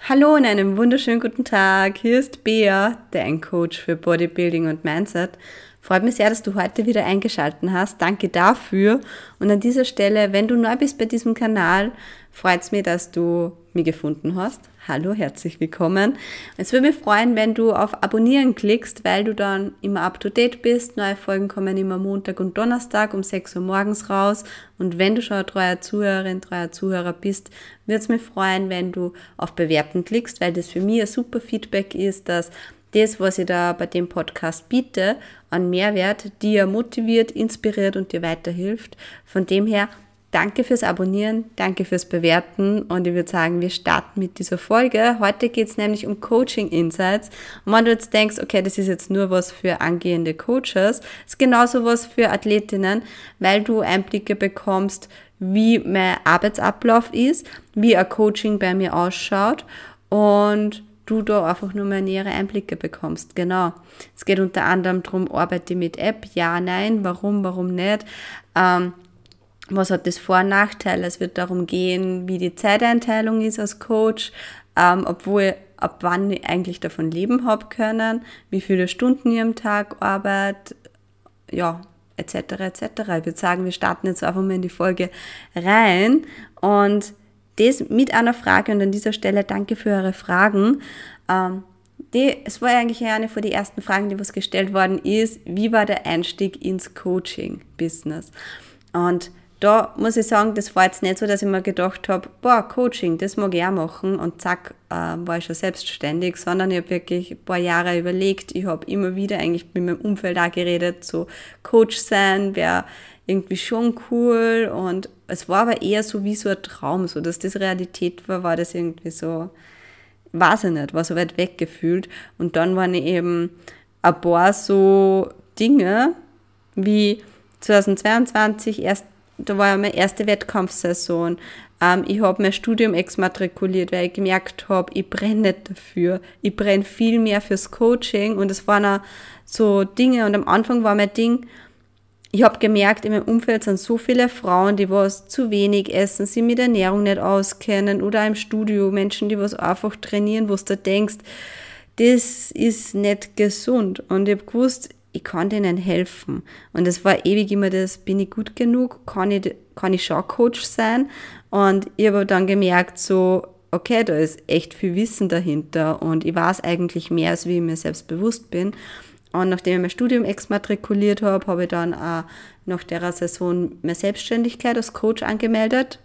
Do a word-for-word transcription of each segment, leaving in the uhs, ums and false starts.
Hallo und einen wunderschönen guten Tag. Hier ist Bea, dein Coach für Bodybuilding und Mindset. Freut mich sehr, dass du heute wieder eingeschaltet hast. Danke dafür. Und an dieser Stelle, wenn du neu bist bei diesem Kanal, freut es mich, dass du mich gefunden hast. Hallo, herzlich willkommen. Es würde mich freuen, wenn du auf Abonnieren klickst, weil du dann immer up to date bist. Neue Folgen kommen immer Montag und Donnerstag um sechs Uhr morgens raus. Und wenn du schon ein treuer Zuhörerin, treuer Zuhörer bist, würde es mich freuen, wenn du auf Bewerten klickst, weil das für mich ein super Feedback ist, dass das, was ich da bei dem Podcast biete, an Mehrwert dir motiviert, inspiriert und dir weiterhilft. Von dem her, danke fürs Abonnieren, danke fürs Bewerten und ich würde sagen, wir starten mit dieser Folge. Heute geht es nämlich um Coaching Insights. Und wenn du jetzt denkst, okay, das ist jetzt nur was für angehende Coaches, ist genauso was für Athletinnen, weil du Einblicke bekommst, wie mein Arbeitsablauf ist, wie ein Coaching bei mir ausschaut und du da einfach nur mal nähere Einblicke bekommst. Genau. Es geht unter anderem darum, arbeite ich mit App? Ja, nein. Warum, warum nicht? Ähm, was hat das Vor- und Nachteile? Es wird darum gehen, wie die Zeiteinteilung ist als Coach, ähm, obwohl ab wann ich eigentlich davon leben habe können, wie viele Stunden ich am Tag arbeite, ja, et cetera et cetera. Ich würde sagen, wir starten jetzt einfach mal in die Folge rein und das mit einer Frage und an dieser Stelle danke für eure Fragen. Ähm, die, es war eigentlich eine von den ersten Fragen, die was gestellt worden ist, wie war der Einstieg ins Coaching-Business? Und da muss ich sagen, das war jetzt nicht so, dass ich mir gedacht habe, boah, Coaching, das mag ich auch machen und zack, äh, war ich schon selbstständig, sondern ich habe wirklich ein paar Jahre überlegt, ich habe immer wieder eigentlich mit meinem Umfeld auch geredet, so Coach sein wäre irgendwie schon cool und es war aber eher so wie so ein Traum, so dass das Realität war, war das irgendwie so, weiß ich nicht, war so weit weg gefühlt und dann waren eben ein paar so Dinge wie zweitausendzweiundzwanzig, erst, da war ja meine erste Wettkampfsaison, ähm, ich habe mein Studium exmatrikuliert, weil ich gemerkt habe, ich brenne nicht dafür, ich brenne viel mehr fürs Coaching und es waren auch so Dinge und am Anfang war mein Ding, ich habe gemerkt, in meinem Umfeld sind so viele Frauen, die was zu wenig essen, sie mit Ernährung nicht auskennen oder im Studio Menschen, die was einfach trainieren, wo du denkst, das ist nicht gesund. Und ich habe gewusst, ich kann denen helfen. Und es war ewig immer das, bin ich gut genug, kann ich, kann ich schon Coach sein? Und ich habe dann gemerkt, so, okay, da ist echt viel Wissen dahinter und ich weiß eigentlich mehr, als wie ich mir selbst bewusst bin. Und nachdem ich mein Studium exmatrikuliert habe, habe ich dann auch nach der Saison meine Selbstständigkeit als Coach angemeldet.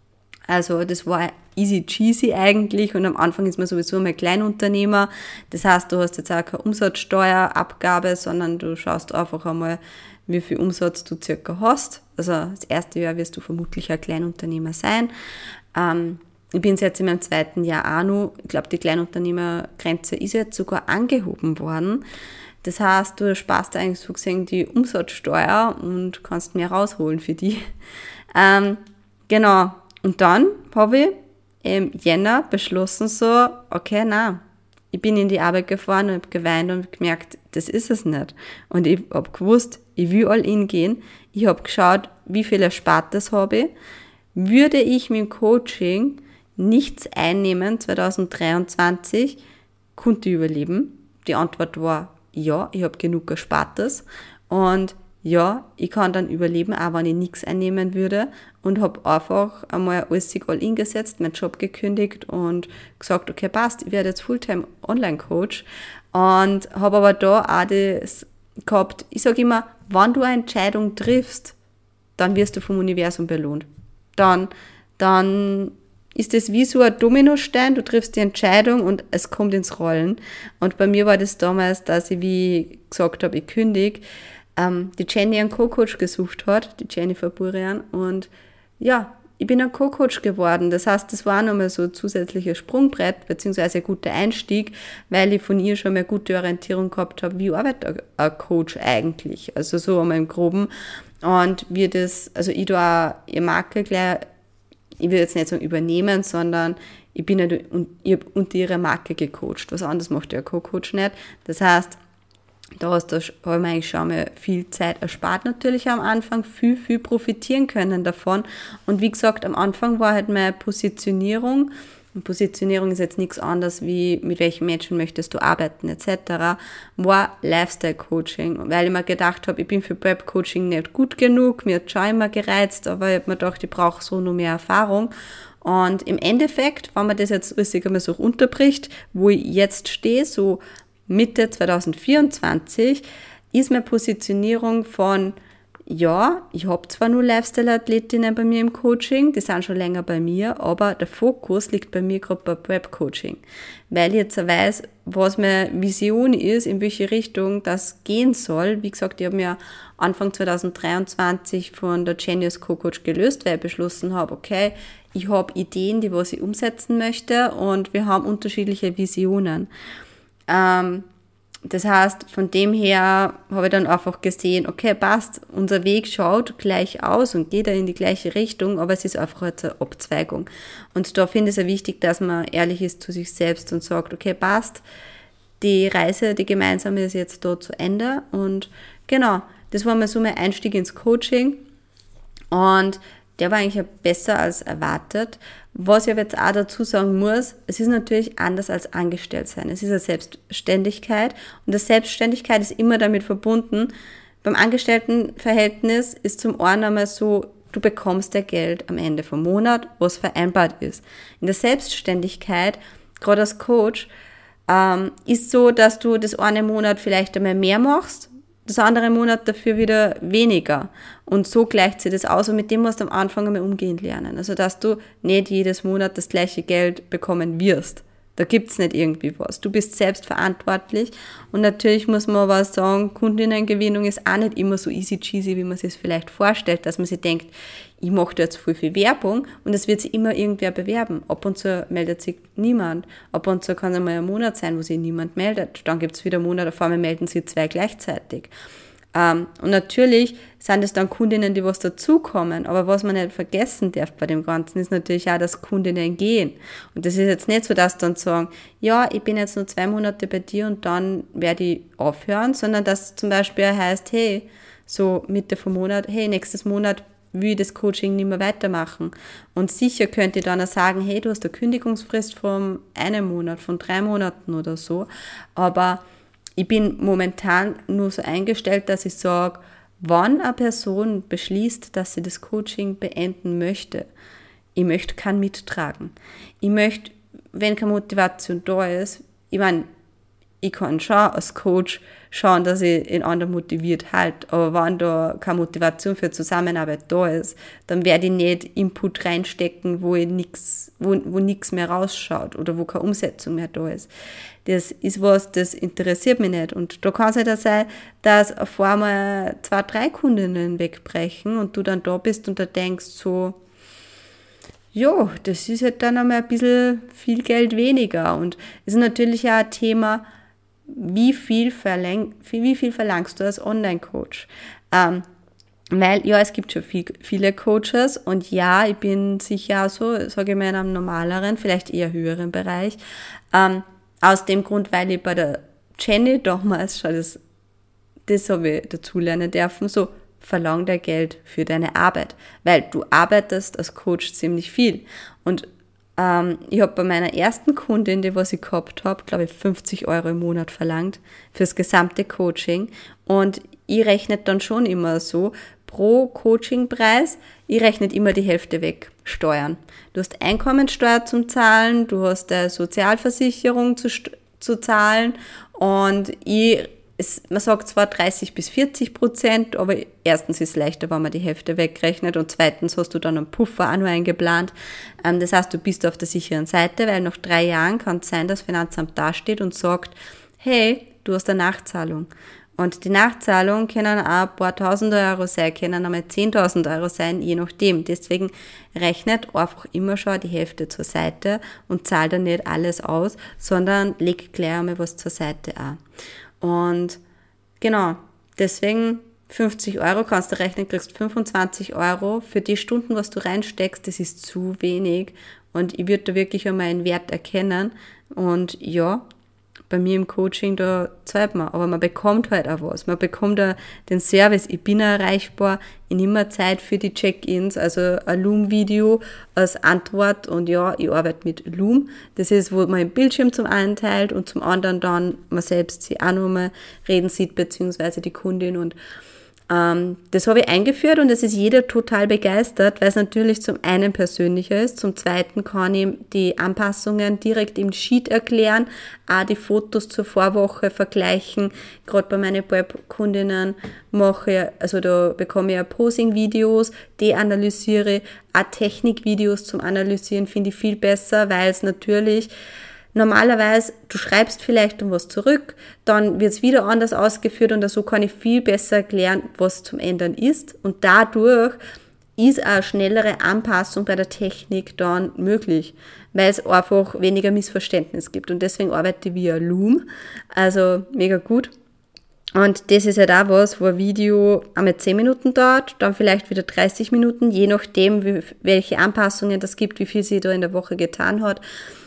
Also das war easy cheesy eigentlich und am Anfang ist man sowieso mal Kleinunternehmer. Das heißt, du hast jetzt auch keine Umsatzsteuerabgabe, sondern du schaust einfach einmal, wie viel Umsatz du circa hast. Also das erste Jahr wirst du vermutlich ein Kleinunternehmer sein. Ähm, Ich bin jetzt in meinem zweiten Jahr auch noch. Ich glaube, die Kleinunternehmergrenze ist jetzt sogar angehoben worden. Das heißt, du sparst eigentlich so gesehen die Umsatzsteuer und kannst mehr rausholen für die. Ähm, genau. Und dann habe ich im Jänner beschlossen so, okay, na, ich bin in die Arbeit gefahren und habe geweint und gemerkt, das ist es nicht. Und ich habe gewusst, ich will all in gehen. Ich habe geschaut, wie viel Erspartes habe ich. Würde ich mit dem Coaching nichts einnehmen, zweitausenddreiundzwanzig, konnte ich überleben? Die Antwort war ja, ich habe genug Erspartes und ja, ich kann dann überleben, auch wenn ich nichts einnehmen würde und habe einfach einmal alles all in gesetzt, meinen Job gekündigt und gesagt, okay, passt, ich werde jetzt Fulltime Online-Coach und habe aber da auch das gehabt, ich sage immer, wenn du eine Entscheidung triffst, dann wirst du vom Universum belohnt. Dann, dann ist das wie so ein Dominostein, du triffst die Entscheidung und es kommt ins Rollen. Und bei mir war das damals, dass ich, wie gesagt habe, ich kündige, ähm, die Jenny einen Co-Coach gesucht hat, die Jennifer Burian. Und ja, ich bin ein Co-Coach geworden. Das heißt, das war nochmal so ein zusätzliches Sprungbrett, beziehungsweise ein guter Einstieg, weil ich von ihr schon mal eine gute Orientierung gehabt habe, wie arbeitet ein Coach eigentlich? Also so einmal im Groben. Und wie das, also ich da auch ihre Marke gleich, ich will jetzt nicht sagen übernehmen, sondern ich bin nicht unter ihrer Marke gecoacht. Was anderes macht der Co-Coach nicht. Das heißt, da hast du, habe ich eigentlich schon mal viel Zeit erspart natürlich am Anfang, viel, viel profitieren können davon. Und wie gesagt, am Anfang war halt meine Positionierung Und Positionierung ist jetzt nichts anderes wie, mit welchen Menschen möchtest du arbeiten et cetera, war Lifestyle-Coaching, weil ich mir gedacht habe, ich bin für Prep-Coaching nicht gut genug, mir hat schon immer gereizt, aber ich habe mir gedacht, ich brauche so noch mehr Erfahrung. Und im Endeffekt, wenn man das jetzt richtig einmal so unterbricht, wo ich jetzt stehe, so Mitte zwanzig vierundzwanzig, ist meine Positionierung von, ja, ich habe zwar nur Lifestyle-Athletinnen bei mir im Coaching, die sind schon länger bei mir, aber der Fokus liegt bei mir gerade bei Prep-Coaching, weil ich jetzt weiß, was meine Vision ist, in welche Richtung das gehen soll. Wie gesagt, ich habe mir Anfang zwanzig dreiundzwanzig von der Genius Co-Coach gelöst, weil ich beschlossen habe, okay, ich habe Ideen, die was ich umsetzen möchte und wir haben unterschiedliche Visionen. Ähm, Das heißt, von dem her habe ich dann einfach gesehen, okay, passt, unser Weg schaut gleich aus und geht in die gleiche Richtung, aber es ist einfach jetzt eine Abzweigung. Und da finde ich es ja wichtig, dass man ehrlich ist zu sich selbst und sagt, okay, passt, die Reise, die gemeinsame ist jetzt da zu Ende. Und genau, das war mal so mein Einstieg ins Coaching und der war eigentlich besser als erwartet. Was ich aber jetzt auch dazu sagen muss, es ist natürlich anders als Angestelltsein. Es ist eine Selbstständigkeit und die Selbstständigkeit ist immer damit verbunden. Beim Angestelltenverhältnis ist zum einen einmal so, du bekommst ja Geld am Ende vom Monat, was vereinbart ist. In der Selbstständigkeit, gerade als Coach, ähm, ist so, dass du das eine Monat vielleicht einmal mehr machst, das andere Monat dafür wieder weniger. Und so gleicht sich das aus und mit dem musst du am Anfang einmal umgehen lernen. Also, dass du nicht jedes Monat das gleiche Geld bekommen wirst. Da gibt's nicht irgendwie was. Du bist selbst verantwortlich und natürlich muss man aber sagen, Kundinnengewinnung ist auch nicht immer so easy cheesy, wie man sich es vielleicht vorstellt, dass man sich denkt, ich mache da jetzt voll viel Werbung und es wird sich immer irgendwer bewerben. Ab und zu meldet sich niemand. Ab und zu kann es einmal ein Monat sein, wo sich niemand meldet. Dann gibt's wieder einen Monat, auf einmal melden sich zwei gleichzeitig. Um, und natürlich sind es dann Kundinnen, die was dazukommen, aber was man nicht vergessen darf bei dem Ganzen, ist natürlich auch, dass Kundinnen gehen. Und das ist jetzt nicht so, dass dann sagen, ja, ich bin jetzt nur zwei Monate bei dir und dann werde ich aufhören, sondern dass zum Beispiel heißt, hey, so Mitte vom Monat, hey, nächstes Monat will ich das Coaching nicht mehr weitermachen. Und sicher könnt ihr dann auch sagen, hey, du hast eine Kündigungsfrist von einem Monat, von drei Monaten oder so, aber ich bin momentan nur so eingestellt, dass ich sage, wann eine Person beschließt, dass sie das Coaching beenden möchte, ich möchte keinen mittragen. Ich möchte, wenn keine Motivation da ist, ich meine, ich kann schon als Coach schauen, dass ich den anderen motiviert halte, aber wenn da keine Motivation für Zusammenarbeit da ist, dann werde ich nicht Input reinstecken, wo ich nix, wo, wo nichts mehr rausschaut oder wo keine Umsetzung mehr da ist. Das ist was, das interessiert mich nicht. Und da kann es halt auch sein, dass auf einmal zwei, drei Kundinnen wegbrechen und du dann da bist und da denkst so, ja, das ist halt dann einmal ein bisschen viel Geld weniger. Und es ist natürlich auch ein Thema, wie viel, verläng, wie viel verlangst du als Online-Coach? Ähm, weil, ja, es gibt schon viel, viele Coaches und ja, ich bin sicher auch so, sage ich mal, in einem normaleren, vielleicht eher höheren Bereich. Ähm, aus dem Grund, weil ich bei der Jenny damals schon das, das habe ich dazulernen dürfen, so, verlang dir Geld für deine Arbeit, weil du arbeitest als Coach ziemlich viel. Und ähm, ich habe bei meiner ersten Kundin, die was ich gehabt habe, glaube ich, fünfzig Euro im Monat verlangt fürs gesamte Coaching. Und ich rechne dann schon immer so, pro Coachingpreis, ich rechne immer die Hälfte weg, Steuern. Du hast Einkommensteuer zum Zahlen, du hast eine Sozialversicherung zu, zu zahlen und ich Es, man sagt zwar dreißig bis vierzig Prozent, aber erstens ist es leichter, wenn man die Hälfte wegrechnet und zweitens hast du dann einen Puffer auch noch eingeplant. Ähm, das heißt, du bist auf der sicheren Seite, weil nach drei Jahren kann es sein, dass das Finanzamt dasteht und sagt, hey, du hast eine Nachzahlung. Und die Nachzahlung können auch ein paar tausend Euro sein, können einmal zehntausend Euro sein, je nachdem. Deswegen rechnet einfach immer schon die Hälfte zur Seite und zahlt dann nicht alles aus, sondern legt gleich einmal was zur Seite an. Und genau, deswegen fünfzig Euro kannst du rechnen, kriegst fünfundzwanzig Euro für die Stunden, was du reinsteckst, das ist zu wenig und ich würde da wirklich einmal einen Wert erkennen und ja, bei mir im Coaching, da zahlt man, aber man bekommt halt auch was. Man bekommt auch den Service, ich bin erreichbar, ich nehme mir Zeit für die Check-ins, also ein Loom-Video als Antwort und ja, ich arbeite mit Loom. Das ist, wo man den Bildschirm zum einen teilt und zum anderen dann man selbst sie auch nochmal reden sieht, beziehungsweise die Kundin und Ähm, das habe ich eingeführt und es ist jeder total begeistert, weil es natürlich zum einen persönlicher ist, zum zweiten kann ich die Anpassungen direkt im Sheet erklären, auch die Fotos zur Vorwoche vergleichen. Gerade bei meinen Webkundinnen mache ich, also da bekomme ich ja Posing-Videos, die analysiere, auch Technik-Videos zum Analysieren finde ich viel besser, weil es natürlich normalerweise, du schreibst vielleicht um was zurück, dann wird es wieder anders ausgeführt und so kann ich viel besser erklären, was zum Ändern ist. Und dadurch ist eine schnellere Anpassung bei der Technik dann möglich, weil es einfach weniger Missverständnis gibt. Und deswegen arbeite ich via Loom, also mega gut. Und das ist halt auch was, wo ein Video einmal zehn Minuten dauert, dann vielleicht wieder dreißig Minuten, je nachdem, wie, welche Anpassungen das gibt, wie viel sie da in der Woche getan hat.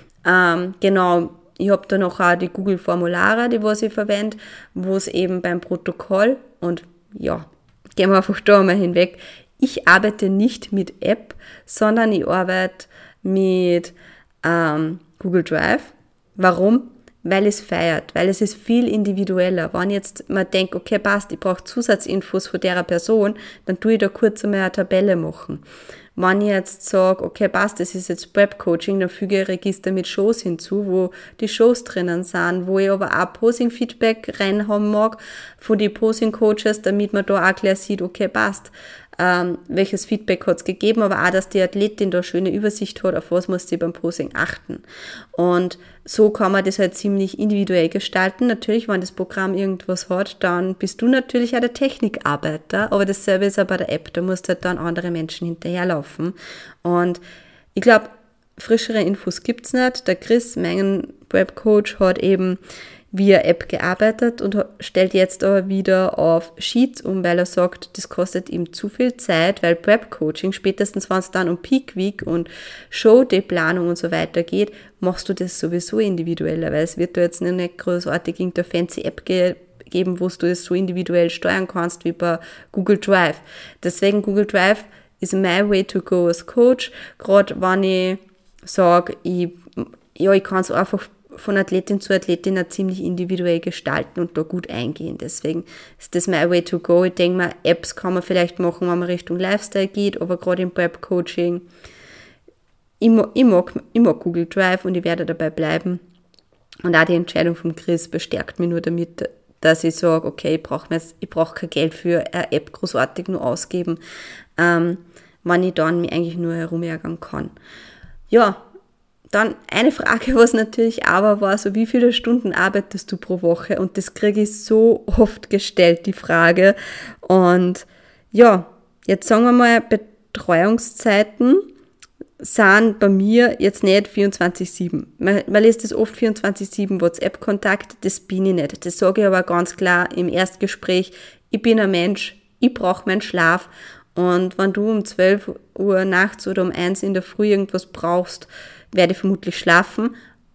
Ähm, genau, ich habe da noch auch die Google-Formulare, die was ich verwende, wo es eben beim Protokoll und ja, gehen wir einfach da mal hinweg. Ich arbeite nicht mit App, sondern ich arbeite mit ähm, Google Drive. Warum? Weil es feiert, weil es ist viel individueller. Wenn jetzt man denkt, okay, passt, ich brauche Zusatzinfos von der Person, dann tue ich da kurz einmal eine Tabelle machen. Wenn ich jetzt sage, okay, passt, das ist jetzt Prep-Coaching, dann füge ich ein Register mit Shows hinzu, wo die Shows drinnen sind, wo ich aber auch Posing-Feedback reinhaben mag von den Posing-Coaches, damit man da auch gleich sieht, okay, passt, ähm, welches Feedback hat es gegeben, aber auch, dass die Athletin da schöne Übersicht hat, auf was muss sie beim Posing achten. Und so kann man das halt ziemlich individuell gestalten. Natürlich, wenn das Programm irgendwas hat, dann bist du natürlich auch der Technikarbeiter, aber dasselbe ist auch bei der App, da musst halt dann andere Menschen hinterherlaufen. Und ich glaube, frischere Infos gibt's nicht. Der Chris, mein Webcoach, hat eben via App gearbeitet und stellt jetzt aber wieder auf Sheets um, weil er sagt, das kostet ihm zu viel Zeit, weil Prep-Coaching, spätestens wenn es dann um Peak Week und Show-Day-Planung und so weiter geht, machst du das sowieso individueller, weil es wird da jetzt nicht großartig irgendeine fancy App ge- geben, wo du das so individuell steuern kannst wie bei Google Drive. Deswegen Google Drive ist my way to go als Coach, gerade wenn ich sage, ich, ja, ich kann es einfach von Athletin zu Athletin auch ziemlich individuell gestalten und da gut eingehen. Deswegen ist das my way to go. Ich denke mal, Apps kann man vielleicht machen, wenn man Richtung Lifestyle geht, aber gerade im Prep-Coaching, ich mag, ich, mag, ich mag Google Drive und ich werde dabei bleiben. Und auch die Entscheidung von Chris bestärkt mich nur damit, dass ich sage, okay, ich brauche ich brauch kein Geld für eine App großartig nur ausgeben, ähm, wenn ich dann mich eigentlich nur herumärgern kann. Ja, dann eine Frage, was natürlich aber war, so wie viele Stunden arbeitest du pro Woche? Und das kriege ich so oft gestellt, die Frage. Und ja, jetzt sagen wir mal, Betreuungszeiten sind bei mir jetzt nicht vierundzwanzig sieben. Man, man liest das oft vierundzwanzig sieben WhatsApp-Kontakt, das bin ich nicht. Das sage ich aber ganz klar im Erstgespräch, ich bin ein Mensch, ich brauche meinen Schlaf. Und wenn du um zwölf Uhr nachts oder um eins in der Früh irgendwas brauchst, werde ich vermutlich schlafen,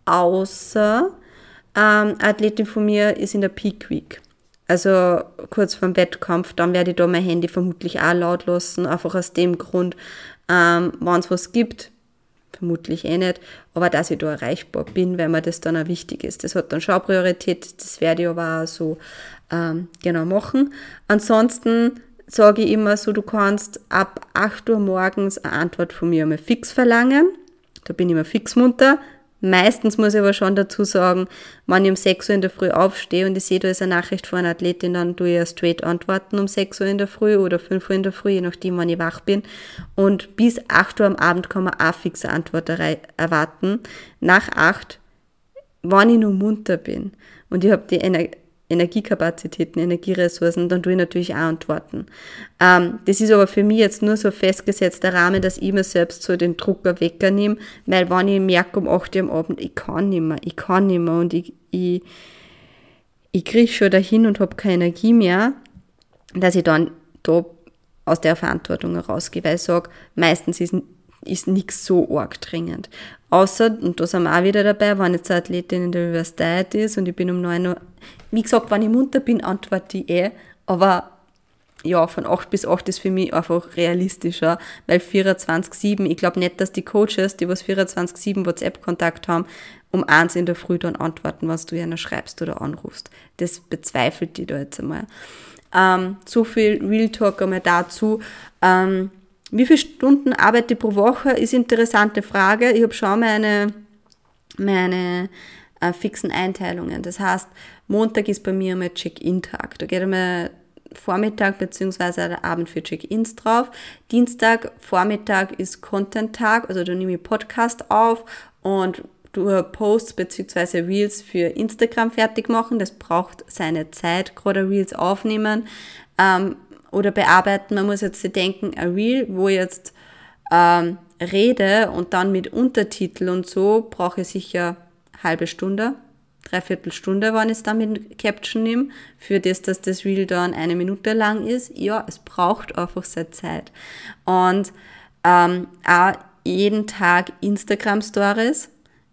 außer ähm, eine Athletin von mir ist in der Peak Week. Also kurz vor dem Wettkampf, dann werde ich da mein Handy vermutlich auch laut lassen, einfach aus dem Grund, ähm, wenn es was gibt, vermutlich eh nicht, aber dass ich da erreichbar bin, weil mir das dann auch wichtig ist. Das hat dann schon Priorität, das werde ich aber auch so ähm, genau machen. Ansonsten sage ich immer so, du kannst ab acht Uhr morgens eine Antwort von mir einmal fix verlangen. Da bin ich immer fix munter. Meistens muss ich aber schon dazu sagen, wenn ich um sechs Uhr in der Früh aufstehe und ich sehe, da ist eine Nachricht von einer Athletin, dann tue ich ja straight antworten um sechs Uhr in der Früh oder fünf Uhr in der Früh, je nachdem, wann ich wach bin. Und bis acht Uhr am Abend kann man auch fixe Antwort erwarten. Nach acht, wenn ich nur munter bin und ich habe die Ener- Energiekapazitäten, Energieressourcen, dann tue ich natürlich auch antworten. Ähm, das ist aber für mich jetzt nur so ein festgesetzter Rahmen, dass ich mir selbst so den Drucker wegnehme, weil wenn ich merke um acht Uhr am Abend, ich kann nicht mehr, ich kann nicht mehr und ich, ich, ich kriege schon dahin und habe keine Energie mehr, dass ich dann da aus der Verantwortung herausgehe, weil ich sage, meistens ist ist nichts so arg dringend. Außer, und da sind wir auch wieder dabei, wenn jetzt eine Athletin in der Reverse Diet ist und ich bin um neun Uhr, wie gesagt, wenn ich munter bin, antworte ich eh, aber ja, von acht bis acht ist für mich einfach realistischer, weil vierundzwanzig sieben, ich glaube nicht, dass die Coaches, die was vierundzwanzig sieben WhatsApp-Kontakt haben, um eins in der Früh dann antworten, was du ihnen schreibst oder anrufst. Das bezweifelt die da jetzt einmal. Ähm, so viel Real Talk einmal dazu. Ähm, wie viele Stunden arbeite ich pro Woche, ist eine interessante Frage. Ich habe schon meine, meine äh, fixen Einteilungen. Das heißt, Montag ist bei mir einmal Check-in-Tag. Da geht einmal Vormittag bzw. der Abend für Check-ins drauf. Dienstag, Vormittag ist Content-Tag, also da nehme ich Podcast auf und du Posts bzw. Reels für Instagram fertig machen. Das braucht seine Zeit, gerade Reels aufnehmen ähm, oder bearbeiten. Man muss jetzt denken, ein Reel, wo ich jetzt ähm, rede und dann mit Untertitel und so, brauche ich sicher eine halbe Stunde. Dreiviertel Stunde, wenn ich es dann mit Caption nehme, für das, dass das Reel dann eine Minute lang ist. Ja, es braucht einfach seine Zeit. Und ähm, auch jeden Tag Instagram-Stories.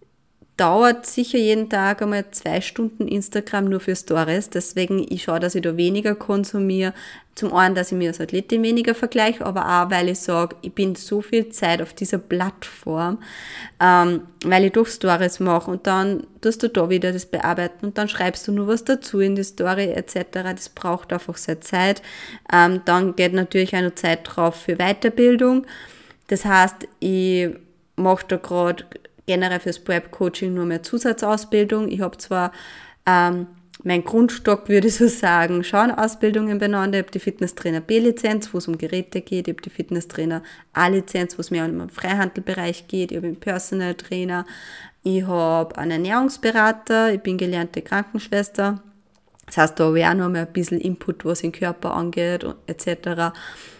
Dauert sicher jeden Tag einmal zwei Stunden Instagram nur für Stories. Deswegen, ich schaue, dass ich da weniger konsumiere. Zum einen, dass ich mir als Athletin weniger vergleiche, aber auch, weil ich sage, ich bin so viel Zeit auf dieser Plattform, ähm, weil ich doch Stories mache und dann tust du da wieder das bearbeiten und dann schreibst du nur was dazu in die Story et cetera. Das braucht einfach seine Zeit. Ähm, dann geht natürlich auch noch Zeit drauf für Weiterbildung. Das heißt, ich mache da gerade generell fürs Prep-Coaching nur mehr Zusatzausbildung. Ich habe zwar ähm, mein Grundstock, würde ich so sagen, schon Ausbildungen beieinander. Ich habe die Fitnesstrainer B-Lizenz, wo es um Geräte geht. Ich habe die Fitnesstrainer A-Lizenz, wo es mehr um den Freihandelbereich geht. Ich habe einen Personal Trainer. Ich habe einen Ernährungsberater. Ich bin gelernte Krankenschwester. Das heißt, da habe ich auch noch mal ein bisschen Input, was den Körper angeht et cetera.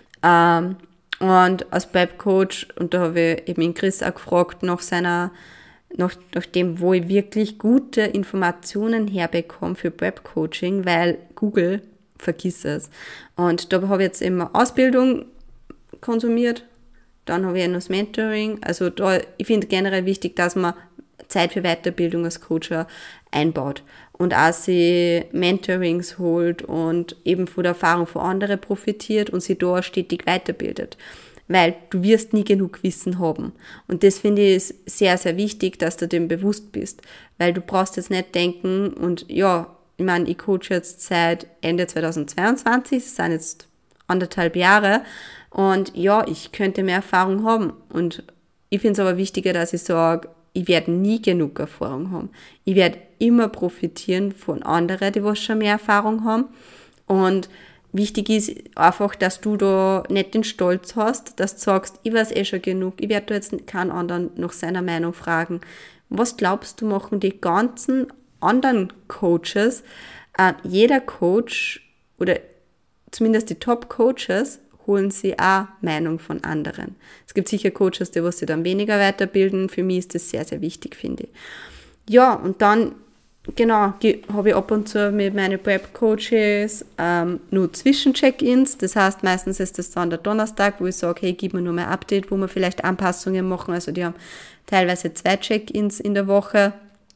Ähm, Und als Prep-Coach, und da habe ich eben den Chris auch gefragt nach seiner, nach, nach dem, wo ich wirklich gute Informationen herbekomme für Prep-Coaching, weil Google, vergiss es. Und da habe ich jetzt eben Ausbildung konsumiert, dann habe ich noch das Mentoring. Also da, ich finde generell wichtig, dass man Zeit für Weiterbildung als Coach einbaut und auch sie Mentorings holt und eben von der Erfahrung von anderen profitiert und sie da stetig weiterbildet. Weil du wirst nie genug Wissen haben. Und das finde ich sehr, sehr wichtig, dass du dem bewusst bist. Weil du brauchst jetzt nicht denken und ja, ich meine, ich coache jetzt seit Ende zweitausendzweiundzwanzig, das sind jetzt anderthalb Jahre und ja, ich könnte mehr Erfahrung haben. Und ich finde es aber wichtiger, dass ich sage, ich werde nie genug Erfahrung haben. Ich werde immer profitieren von anderen, die was schon mehr Erfahrung haben. Und wichtig ist einfach, dass du da nicht den Stolz hast, dass du sagst, ich weiß eh schon genug, ich werde da jetzt keinen anderen nach seiner Meinung fragen. Was glaubst du, machen die ganzen anderen Coaches? Äh, jeder Coach oder zumindest die Top-Coaches holen sie auch Meinung von anderen. Es gibt sicher Coaches, die was sie dann weniger weiterbilden. Für mich ist das sehr, sehr wichtig, finde ich. Ja, und dann, genau, habe ich ab und zu mit meinen Prep-Coaches ähm, nur Zwischen-Check-ins. Das heißt, meistens ist das dann der Donnerstag, wo ich sage, hey, gib mir nur mal ein Update, wo wir vielleicht Anpassungen machen. Also die haben teilweise zwei Check-ins in der Woche.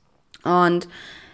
Und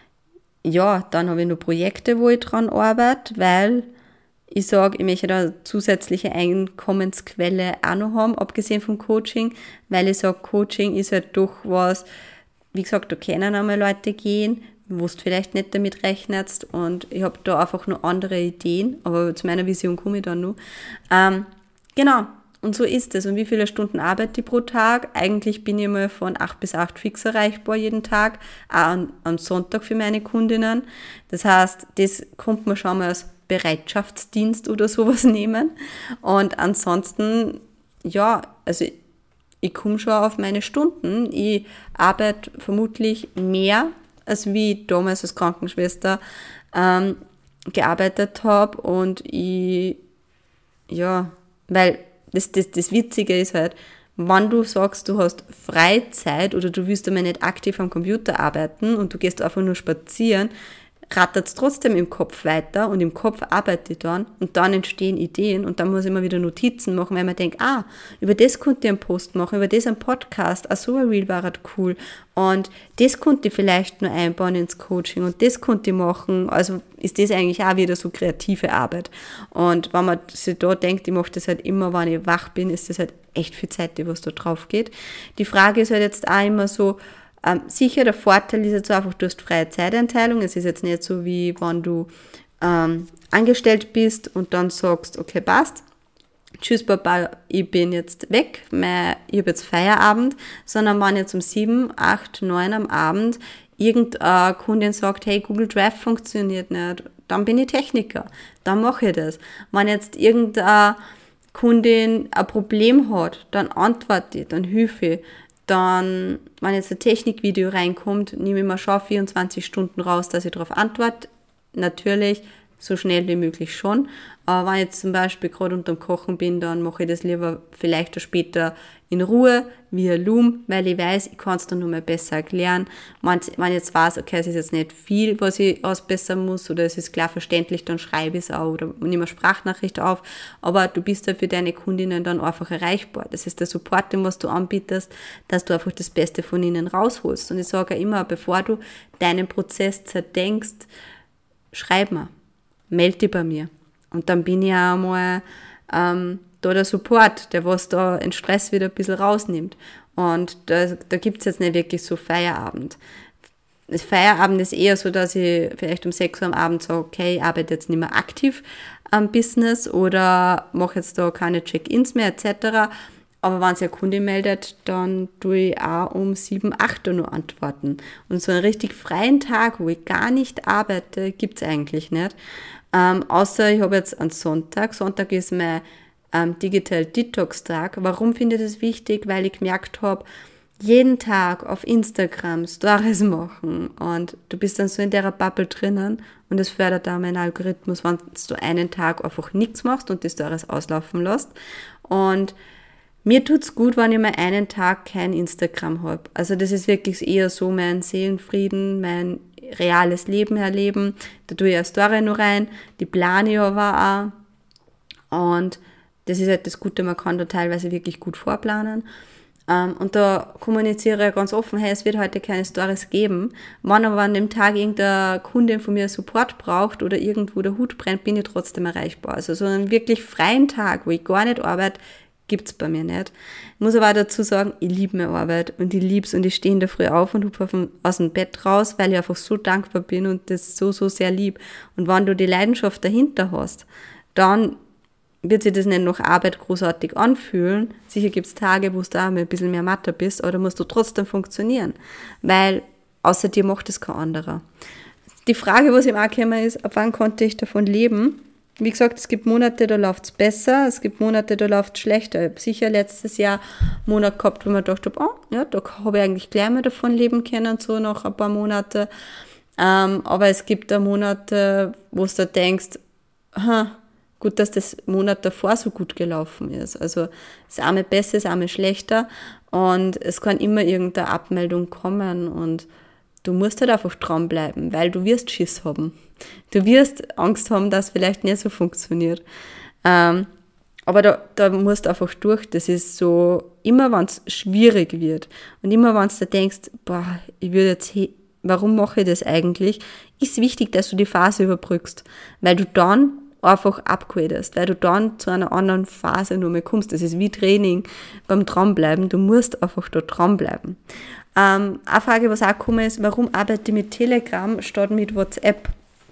ja, dann habe ich noch Projekte, wo ich dran arbeite, weil ich sage, ich möchte da eine zusätzliche Einkommensquelle auch noch haben, abgesehen vom Coaching, weil ich sage, Coaching ist halt doch was, wie gesagt, da können einmal Leute gehen, wo du vielleicht nicht damit rechnest und ich habe da einfach noch andere Ideen, aber zu meiner Vision komme ich dann noch. Ähm, genau, und so ist es. Und wie viele Stunden arbeite ich pro Tag? Eigentlich bin ich mal von acht bis acht fix erreichbar jeden Tag, auch am, am Sonntag für meine Kundinnen. Das heißt, das kommt mir schon mal als Bereitschaftsdienst oder sowas nehmen. Und ansonsten, ja, also ich, ich komme schon auf meine Stunden. Ich arbeite vermutlich mehr, als wie ich damals als Krankenschwester ähm, gearbeitet habe. Und ich, ja, weil das, das, das Witzige ist halt, wenn du sagst, du hast Freizeit oder du willst einmal nicht aktiv am Computer arbeiten und du gehst einfach nur spazieren, rattert es trotzdem im Kopf weiter und im Kopf arbeite ich dann und dann entstehen Ideen und dann muss ich immer wieder Notizen machen, weil man denkt, ah, über das konnte ich einen Post machen, über das einen Podcast, ah, so ein Reel war halt cool und das konnte ich vielleicht nur einbauen ins Coaching und das konnte ich machen, also ist das eigentlich auch wieder so kreative Arbeit. Und wenn man sich da denkt, ich mache das halt immer, wenn ich wach bin, ist das halt echt viel Zeit, die was da drauf geht. Die Frage ist halt jetzt auch immer so, ähm, sicher, der Vorteil ist jetzt einfach, du hast freie Zeiteinteilung. Es ist jetzt nicht so, wie wenn du ähm, angestellt bist und dann sagst, okay, passt, tschüss Papa, ich bin jetzt weg, mein, ich habe jetzt Feierabend, sondern wenn jetzt um sieben, acht, neun am Abend irgendeine Kundin sagt, hey, Google Drive funktioniert nicht, dann bin ich Techniker, dann mache ich das. Wenn jetzt irgendeine Kundin ein Problem hat, dann antworte ich, dann hilfe ich. Dann, wenn jetzt ein Technikvideo reinkommt, nehme ich mir schon vierundzwanzig Stunden raus, dass ich darauf antworte. Natürlich, so schnell wie möglich schon. Aber wenn ich jetzt zum Beispiel gerade unterm Kochen bin, dann mache ich das lieber vielleicht auch später in Ruhe, via Loom, weil ich weiß, ich kann es dann nochmal besser erklären. Wenn ich jetzt weiß, okay, es ist jetzt nicht viel, was ich ausbessern muss, oder es ist klar verständlich, dann schreibe ich es auch oder nehme eine Sprachnachricht auf. Aber du bist ja für deine Kundinnen dann einfach erreichbar. Das ist der Support, den was du anbietest, dass du einfach das Beste von ihnen rausholst. Und ich sage immer, bevor du deinen Prozess zerdenkst, schreib mir, melde dich bei mir. Und dann bin ich auch mal ähm, da der Support, der was da den Stress wieder ein bisschen rausnimmt. Und da, da gibt es jetzt nicht wirklich so Feierabend. Das Feierabend ist eher so, dass ich vielleicht um sechs Uhr am Abend sage, okay, ich arbeite jetzt nicht mehr aktiv am Business oder mache jetzt da keine Check-ins mehr et cetera. Aber wenn sich ein Kunde meldet, dann tue ich auch um sieben, acht Uhr nur antworten. Und so einen richtig freien Tag, wo ich gar nicht arbeite, gibt's eigentlich nicht. Ähm, außer ich habe jetzt einen Sonntag. Sonntag ist mein ähm, Digital Detox Tag. Warum finde ich das wichtig? Weil ich gemerkt habe, jeden Tag auf Instagram Stories machen und du bist dann so in der Bubble drinnen und es fördert auch meinen Algorithmus, wenn du einen Tag einfach nichts machst und die Stories auslaufen lässt. Und mir tut's gut, wenn ich mal einen Tag kein Instagram habe. Also das ist wirklich eher so mein Seelenfrieden, mein reales Leben erleben. Da tue ich eine Story noch rein, die plane ich aber auch. Und das ist halt das Gute, man kann da teilweise wirklich gut vorplanen. Und da kommuniziere ich ganz offen, hey, es wird heute keine Stories geben. Wenn aber an dem Tag irgendeine Kundin von mir Support braucht oder irgendwo der Hut brennt, bin ich trotzdem erreichbar. Also so einen wirklich freien Tag, wo ich gar nicht arbeite, gibt's bei mir nicht. Ich muss aber auch dazu sagen, ich liebe meine Arbeit und ich lieb's und ich stehe in der Früh auf und hupfe aus dem Bett raus, weil ich einfach so dankbar bin und das so, so sehr lieb. Und wenn du die Leidenschaft dahinter hast, dann wird sich das nicht nach Arbeit großartig anfühlen. Sicher gibt's Tage, wo du da ein bisschen mehr matter bist, aber da musst du trotzdem funktionieren, weil außer dir macht es kein anderer. Die Frage, was ihm auch gekommen ist, ab wann konnte ich davon leben? Wie gesagt, es gibt Monate, da läuft's besser, es gibt Monate, da läuft's schlechter. Ich habe sicher letztes Jahr einen Monat gehabt, wo man dachte, oh, ja, da habe ich eigentlich gleich mal davon leben können, so nach ein paar Monate. Ähm, aber es gibt da Monate, wo du denkst, aha, gut, dass das Monat davor so gut gelaufen ist. Also es ist einmal besser, es ist einmal schlechter und es kann immer irgendeine Abmeldung kommen und du musst halt einfach dranbleiben, weil du wirst Schiss haben. Du wirst Angst haben, dass es vielleicht nicht so funktioniert. Ähm, aber da, da musst du einfach durch. Das ist so, immer wenn es schwierig wird und immer wenn du denkst, boah, ich würde jetzt, warum mache ich das eigentlich, ist wichtig, dass du die Phase überbrückst, weil du dann einfach upgradest, weil du dann zu einer anderen Phase nur mehr kommst. Das ist wie Training beim Dranbleiben. Du musst einfach da dranbleiben. Ähm, eine Frage, was auch gekommen ist, warum arbeite ich mit Telegram statt mit WhatsApp?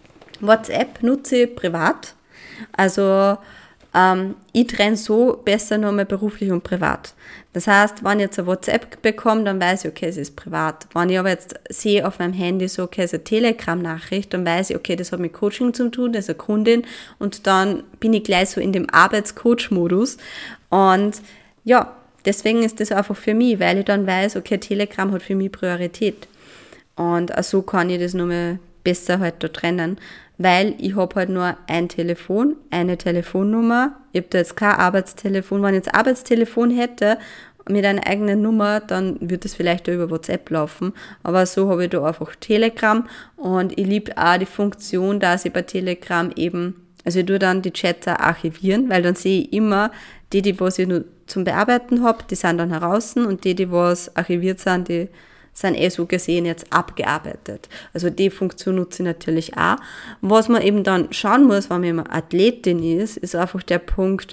WhatsApp nutze ich privat. Also ähm, ich trenne so besser nochmal beruflich und privat. Das heißt, wenn ich jetzt ein WhatsApp bekomme, dann weiß ich, okay, es ist privat. Wenn ich aber jetzt sehe auf meinem Handy so, okay, es ist eine Telegram-Nachricht, dann weiß ich, okay, das hat mit Coaching zu tun, das ist eine Kundin und dann bin ich gleich so in dem Arbeitscoach-Modus und ja, deswegen ist das einfach für mich, weil ich dann weiß, okay, Telegram hat für mich Priorität und so kann ich das nochmal besser halt da trennen, weil ich habe halt nur ein Telefon, eine Telefonnummer, ich habe da jetzt kein Arbeitstelefon. Wenn ich jetzt ein Arbeitstelefon hätte, mit einer eigenen Nummer, dann wird das vielleicht auch über WhatsApp laufen. Aber so habe ich da einfach Telegram und ich liebe auch die Funktion, dass ich bei Telegram eben, also ich tue dann die Chats auch archivieren, weil dann sehe ich immer die, die was ich nur zum Bearbeiten habe, die sind dann heraus und die, die was archiviert sind, die sind eh so gesehen jetzt abgearbeitet. Also die Funktion nutze ich natürlich auch. Was man eben dann schauen muss, wenn man immer Athletin ist, ist einfach der Punkt,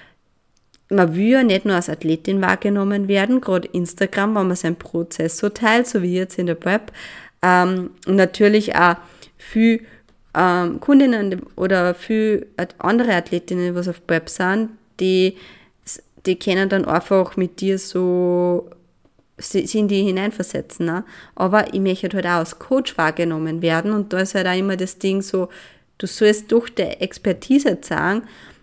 man will ja nicht nur als Athletin wahrgenommen werden, gerade Instagram, wenn man seinen Prozess so teilt, so wie jetzt in der Prep. Ähm, und natürlich auch viel ähm, Kundinnen oder viel andere Athletinnen, die was auf Prep sind, die, die können dann einfach mit dir so sich in die hineinversetzen. Ne? Aber ich möchte halt auch als Coach wahrgenommen werden und da ist halt auch immer das Ding so, du sollst durch die Expertise zeigen.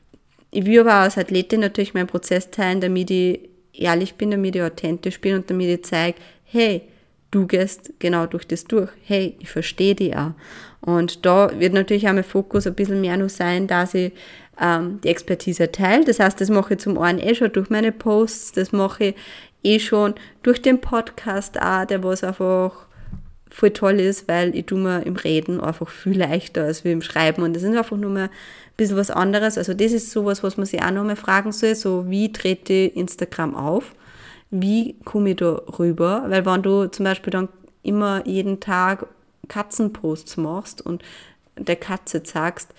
Ich will aber auch als Athletin natürlich meinen Prozess teilen, damit ich ehrlich bin, damit ich authentisch bin und damit ich zeige, hey, du gehst genau durch das durch. Hey, ich verstehe dich auch. Und da wird natürlich auch mein Fokus ein bisschen mehr noch sein, dass ich ähm, die Expertise teile. Das heißt, das mache ich zum einen eh schon durch meine Posts, das mache ich eh schon durch den Podcast auch, der was einfach voll toll ist, weil ich tue mir im Reden einfach viel leichter als wie im Schreiben und das ist einfach nur mal ein bisschen was anderes. Also das ist sowas, was man sich auch noch mal fragen soll, so wie trete ich Instagram auf, wie komme ich da rüber, weil wenn du zum Beispiel dann immer jeden Tag Katzenposts machst und der Katze zeigst,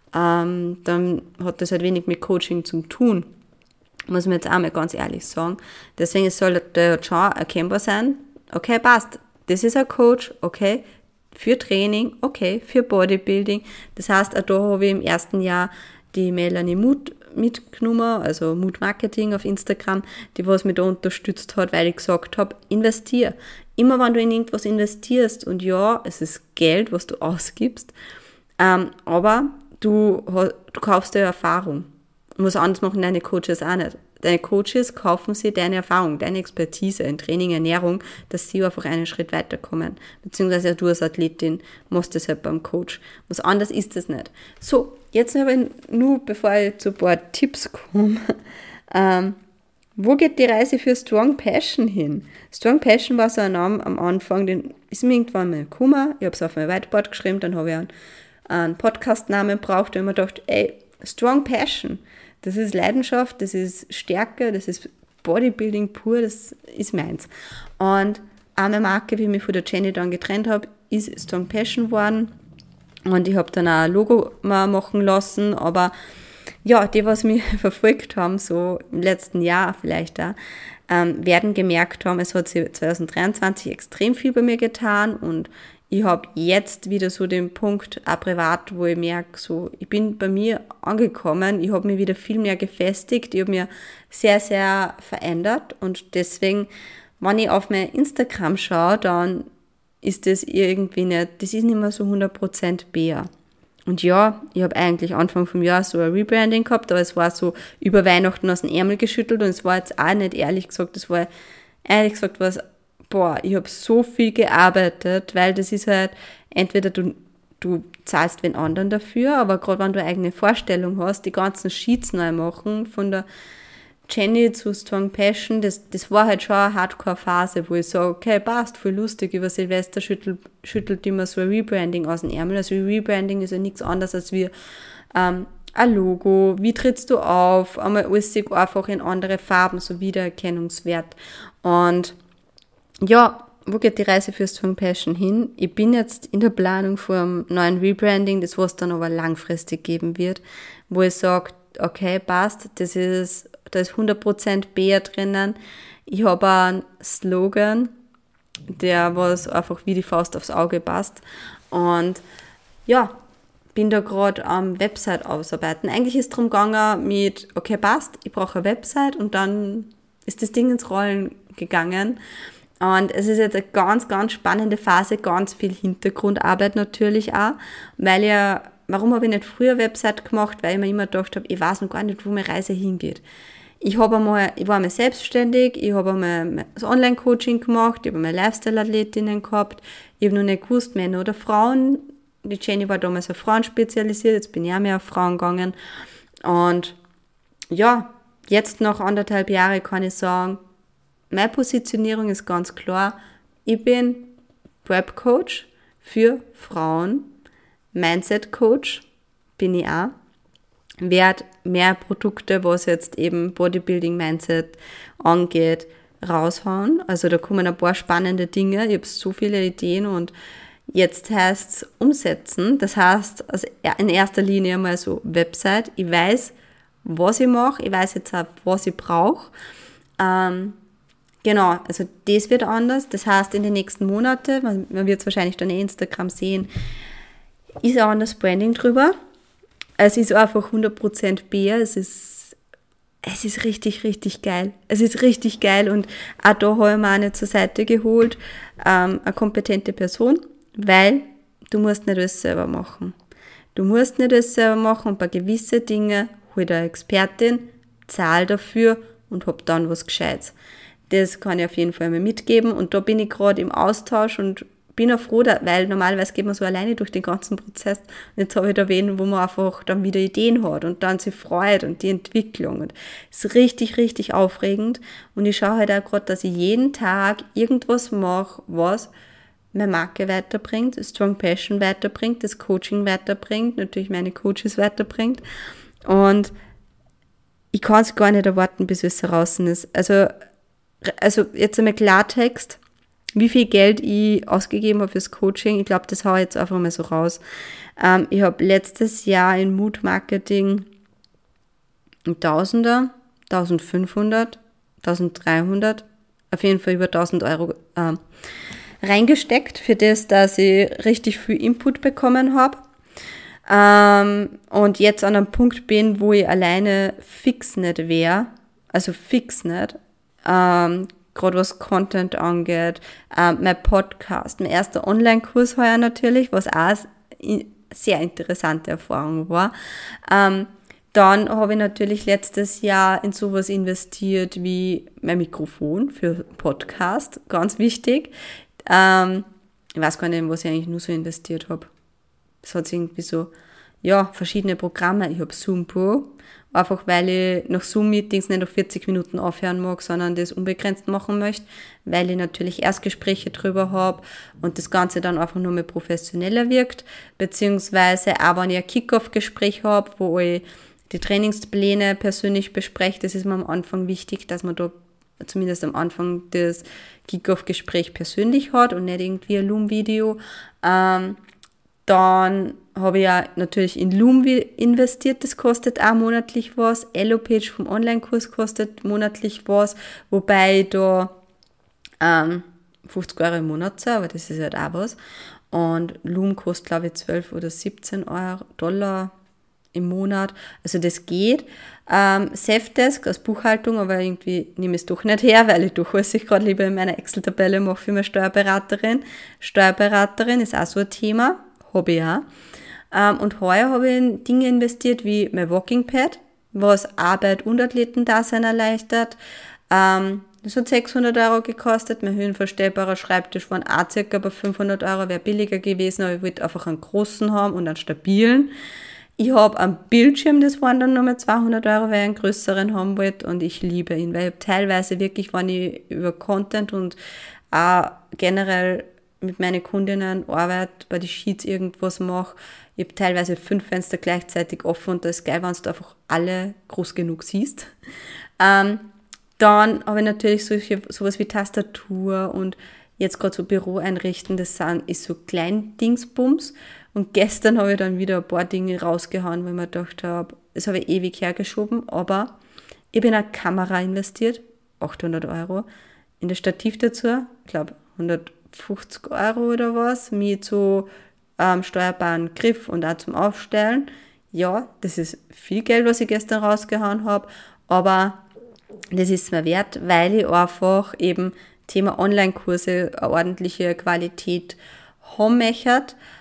ähm, dann hat das halt wenig mit Coaching zu tun. Muss man jetzt auch mal ganz ehrlich sagen. Deswegen soll der schon erkennbar sein, okay, passt, das ist ein Coach, okay, für Training, okay, für Bodybuilding. Das heißt, auch da habe ich im ersten Jahr die Melanie Mut mitgenommen, also Mut Marketing auf Instagram, die was mich da unterstützt hat, weil ich gesagt habe, investier. Immer wenn du in irgendwas investierst und ja, es ist Geld, was du ausgibst, ähm, aber du, du kaufst dir Erfahrung. Und was anderes machen deine Coaches auch nicht. Deine Coaches kaufen sie deine Erfahrung, deine Expertise in Training, Ernährung, dass sie einfach einen Schritt weiterkommen. Beziehungsweise du als Athletin machst das halt beim Coach. Was anderes ist das nicht. So, jetzt aber nur, bevor ich zu ein paar Tipps komme, ähm, wo geht die Reise für Strong Passion hin? Strong Passion war so ein Name am Anfang, den ist mir irgendwann mal gekommen. Ich habe es auf mein Whiteboard geschrieben, dann habe ich einen, einen Podcast-Namen gebraucht und ich mir gedacht, ey, Strong Passion. Das ist Leidenschaft, das ist Stärke, das ist Bodybuilding pur, das ist meins. Und eine Marke, wie ich mich von der Jenny dann getrennt habe, ist Strong Passion geworden. Und ich habe dann auch ein Logo mal machen lassen, aber ja, die, was mich verfolgt haben, so im letzten Jahr vielleicht auch, ähm, werden gemerkt haben, es hat sich zwanzig dreiundzwanzig extrem viel bei mir getan und ich habe jetzt wieder so den Punkt, auch privat, wo ich merke, so, ich bin bei mir angekommen, ich habe mich wieder viel mehr gefestigt, ich habe mich sehr, sehr verändert und deswegen, wenn ich auf mein Instagram schaue, dann ist das irgendwie nicht, das ist nicht mehr so hundert Prozent Bea. Und ja, ich habe eigentlich Anfang vom Jahr so ein Rebranding gehabt, aber es war so über Weihnachten aus dem Ärmel geschüttelt und es war jetzt auch nicht, ehrlich gesagt, das war, ehrlich gesagt, was boah, ich habe so viel gearbeitet, weil das ist halt, entweder du, du zahlst wen anderen dafür, aber gerade wenn du eine eigene Vorstellung hast, die ganzen Sheets neu machen, von der Jenny zu Strong Passion, das, das war halt schon eine Hardcore-Phase, wo ich sage, okay, passt, voll lustig, über Silvester schüttelt, schüttelt immer so ein Rebranding aus dem Ärmel. Also Rebranding ist ja nichts anderes als wie ähm, ein Logo, wie trittst du auf, einmal alles einfach in andere Farben, so Wiedererkennungswert. Und ja, wo geht die Reise für Strong Passion hin? Ich bin jetzt in der Planung vor einem neuen Rebranding, das was dann aber langfristig geben wird, wo ich sage, okay, passt, das ist, da ist hundert Prozent Bea drinnen. Ich habe einen Slogan, der was einfach wie die Faust aufs Auge passt. Und ja, bin da gerade am Website ausarbeiten. Eigentlich ist es darum gegangen mit, okay, passt, ich brauche eine Website und dann ist das Ding ins Rollen gegangen. Und es ist jetzt eine ganz, ganz spannende Phase, ganz viel Hintergrundarbeit natürlich auch, weil ja, warum habe ich nicht früher Website gemacht, weil ich mir immer gedacht habe, ich weiß noch gar nicht, wo meine Reise hingeht. Ich habe einmal, ich war einmal selbstständig, ich habe einmal das Online-Coaching gemacht, ich habe einmal Lifestyle-Athletinnen gehabt, ich habe noch nicht gewusst, Männer oder Frauen. Die Jenny war damals auf Frauen spezialisiert, jetzt bin ich auch mehr auf Frauen gegangen. Und ja, jetzt nach anderthalb Jahren kann ich sagen, meine Positionierung ist ganz klar, ich bin Prep-Coach für Frauen, Mindset-Coach bin ich auch, werde mehr Produkte, was jetzt eben Bodybuilding-Mindset angeht, raushauen. Also da kommen ein paar spannende Dinge, ich habe so viele Ideen und jetzt heißt es umsetzen. Das heißt, also in erster Linie mal so Website, ich weiß, was ich mache, ich weiß jetzt auch, was ich brauche. Ähm, Genau, also das wird anders. Das heißt, in den nächsten Monaten, man, man wird es wahrscheinlich dann in Instagram sehen, ist auch anders Branding drüber. Es ist einfach hundert Prozent Bär. Es ist, es ist richtig, richtig geil. Es ist richtig geil und auch da habe ich mir eine zur Seite geholt, ähm, eine kompetente Person, weil du musst nicht alles selber machen. Du musst nicht alles selber machen und bei gewissen Dingen hol dir eine Expertin, zahl dafür und hab dann was Gescheites. Das kann ich auf jeden Fall mal mitgeben und da bin ich gerade im Austausch und bin auch froh, weil normalerweise geht man so alleine durch den ganzen Prozess und jetzt habe ich da wen, wo man einfach dann wieder Ideen hat und dann sich freut und die Entwicklung und es ist richtig, richtig aufregend und ich schaue halt auch gerade, dass ich jeden Tag irgendwas mache, was meine Marke weiterbringt, Strong Passion weiterbringt, das Coaching weiterbringt, natürlich meine Coaches weiterbringt und ich kann es gar nicht erwarten, bis es heraus ist. Also Also jetzt einmal Klartext, wie viel Geld ich ausgegeben habe fürs Coaching, ich glaube, das haue ich jetzt einfach mal so raus. Ähm, ich habe letztes Jahr in Mood Marketing ein Tausender, eintausendfünfhundert, eintausenddreihundert, auf jeden Fall über tausend Euro äh, reingesteckt, für das, dass ich richtig viel Input bekommen habe. Ähm, und jetzt an einem Punkt bin, wo ich alleine fix nicht wäre, also fix nicht, Ähm, gerade was Content angeht, ähm, mein Podcast, mein erster Online-Kurs heuer natürlich, was auch eine sehr interessante Erfahrung war. Ähm, dann habe ich natürlich letztes Jahr in sowas investiert wie mein Mikrofon für Podcast, ganz wichtig. Ähm, ich weiß gar nicht, was ich eigentlich nur so investiert habe. Es hat irgendwie so, ja, verschiedene Programme. Ich habe Zoom Pro, einfach weil ich nach Zoom-Meetings nicht auf vierzig Minuten aufhören mag, sondern das unbegrenzt machen möchte, weil ich natürlich Erstgespräche drüber habe und das Ganze dann einfach nur mehr professioneller wirkt, beziehungsweise auch wenn ich ein Kick-Off-Gespräch habe, wo ich die Trainingspläne persönlich bespreche, das ist mir am Anfang wichtig, dass man da zumindest am Anfang das Kick-Off-Gespräch persönlich hat und nicht irgendwie ein Loom-Video. Ähm, Dann habe ich ja natürlich in Loom investiert, das kostet auch monatlich was. Elopage vom Online-Kurs kostet monatlich was, wobei ich da ähm, fünfzig Euro im Monat zahle, aber das ist halt auch was. Und Loom kostet, glaube ich, zwölf oder siebzehn Euro, Dollar im Monat. Also das geht. Ähm, Safdesk als Buchhaltung, aber irgendwie nehme ich es doch nicht her, weil ich doch was ich gerade lieber in meiner Excel-Tabelle mache für meine Steuerberaterin. Steuerberaterin ist auch so ein Thema. Habe ich auch. Ähm, und heuer habe ich in Dinge investiert wie mein Walking Pad, was Arbeit und Athletendasein erleichtert. Ähm, das hat sechshundert Euro gekostet. Mein höhenverstellbarer Schreibtisch waren auch circa bei fünfhundert Euro, wäre billiger gewesen, aber ich wollte einfach einen großen haben und einen stabilen. Ich habe einen Bildschirm, das waren dann nochmal zweihundert Euro, weil ich einen größeren haben wollte und ich liebe ihn, weil ich teilweise wirklich, wenn ich über Content und auch generell mit meinen Kundinnen Arbeit bei den Sheets irgendwas mache. Ich habe teilweise fünf Fenster gleichzeitig offen und das ist geil, wenn du einfach alle groß genug siehst. Ähm, dann habe ich natürlich solche, sowas wie Tastatur und jetzt gerade so Büro einrichten, das sind, ist so klein Dingsbums. Und gestern habe ich dann wieder ein paar Dinge rausgehauen, weil ich mir gedacht habe, das habe ich ewig hergeschoben, aber ich bin in eine Kamera investiert, achthundert Euro, in das Stativ dazu, ich glaube hundertfünfzig Euro oder was, mit so ähm, steuerbaren Griff und auch zum Aufstellen. Ja, das ist viel Geld, was ich gestern rausgehauen habe, aber das ist mir wert, weil ich einfach eben Thema Online-Kurse eine ordentliche Qualität haben möchte.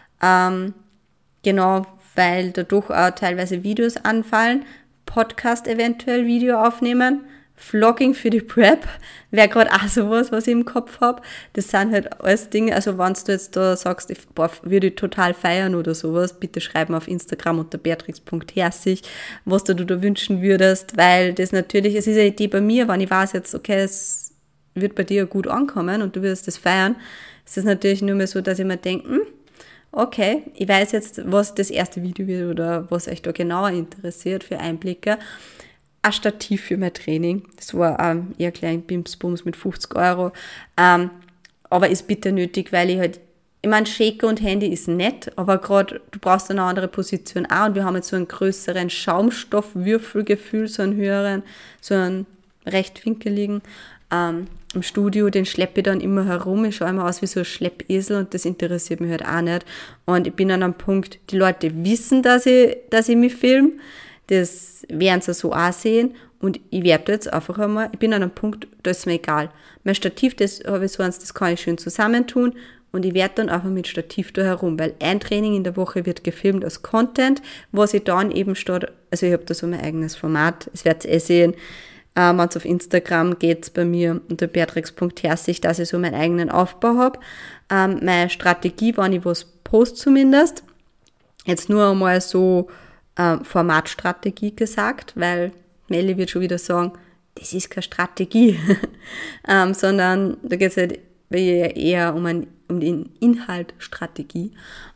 Ähm, genau, weil dadurch auch teilweise Videos anfallen, Podcast eventuell Video aufnehmen, Vlogging für die Prep wäre gerade auch sowas, was ich im Kopf habe. Das sind halt alles Dinge, also wenn du jetzt da sagst, ich boah, würde ich total feiern oder sowas, bitte schreib mir auf Instagram unter beatrix punkt herzig, was du da wünschen würdest, weil das natürlich, es ist eine Idee bei mir, wenn ich weiß jetzt, okay, es wird bei dir gut ankommen und du wirst das feiern. Es ist natürlich nur mehr so, dass ich mir denke, hm, okay, ich weiß jetzt, was das erste Video wird oder was euch da genauer interessiert für Einblicke. Ein Stativ für mein Training. Das war ähm, eher klein, Bimsbums mit fünfzig Euro. Ähm, aber ist bitter nötig, weil ich halt, ich meine, Shaker und Handy ist nett, aber gerade, du brauchst eine andere Position auch und wir haben jetzt so einen größeren Schaumstoffwürfelgefühl, so einen höheren, so einen rechtwinkeligen. Ähm, Im Studio, den schleppe ich dann immer herum, ich schaue immer aus wie so ein Schleppesel und das interessiert mich halt auch nicht. Und ich bin an einem Punkt, die Leute wissen, dass ich, dass ich mich filme, das werden sie so auch sehen und ich werde jetzt einfach einmal, ich bin an einem Punkt, da ist mir egal. Mein Stativ, das habe ich so eins, das kann ich schön zusammentun und ich werde dann einfach mit Stativ da herum, weil ein Training in der Woche wird gefilmt als Content, was ich dann eben statt, also ich habe da so mein eigenes Format, das werdet ihr eh sehen, ähm, wenn es auf Instagram geht bei mir unter beatrix punkt herzig, dass ich so meinen eigenen Aufbau habe. Ähm, meine Strategie, wenn ich was poste zumindest, jetzt nur einmal so ähm, Formatstrategie gesagt, weil Melli wird schon wieder sagen, das ist keine Strategie, ähm, sondern da geht es halt eher um, ein, um den Inhalt Strategie.